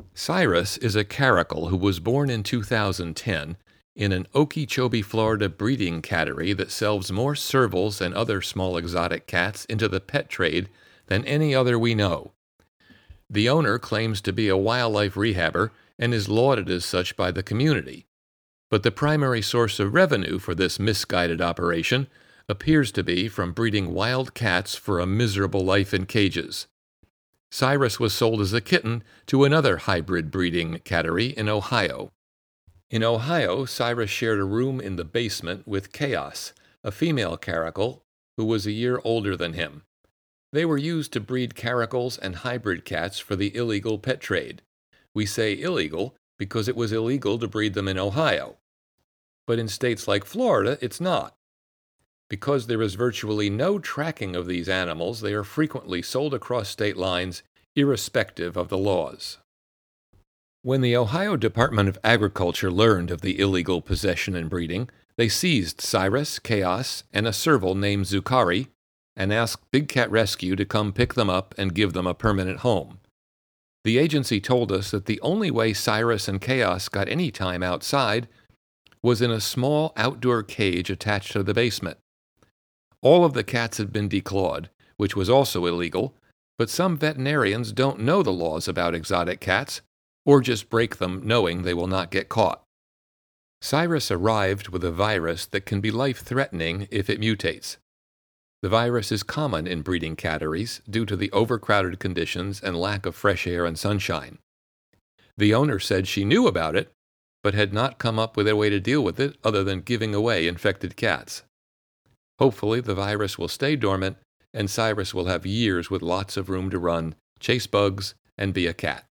Cyrus is a caracal who was born in 2010 in an Okeechobee, Florida breeding cattery that sells more servals and other small exotic cats into the pet trade than any other we know. The owner claims to be a wildlife rehabber and is lauded as such by the community. But the primary source of revenue for this misguided operation appears to be from breeding wild cats for a miserable life in cages. Cyrus was sold as a kitten to another hybrid breeding cattery in Ohio. In Ohio, Cyrus shared a room in the basement with Chaos, a female caracal who was a year older than him. They were used to breed caracals and hybrid cats for the illegal pet trade. We say illegal because it was illegal to breed them in Ohio. But in states like Florida, it's not. Because there is virtually no tracking of these animals, they are frequently sold across state lines, irrespective of the laws. When the Ohio Department of Agriculture learned of the illegal possession and breeding, they seized Cyrus, Chaos, and a serval named Zucari, and asked Big Cat Rescue to come pick them up and give them a permanent home. The agency told us that the only way Cyrus and Chaos got any time outside was in a small outdoor cage attached to the basement. All of the cats had been declawed, which was also illegal, but some veterinarians don't know the laws about exotic cats, or just break them knowing they will not get caught. Cyrus arrived with a virus that can be life-threatening if it mutates. The virus is common in breeding catteries due to the overcrowded conditions and lack of fresh air and sunshine. The owner said she knew about it, but had not come up with a way to deal with it other than giving away infected cats. Hopefully the virus will stay dormant, and Cyrus will have years with lots of room to run, chase bugs, and be a cat.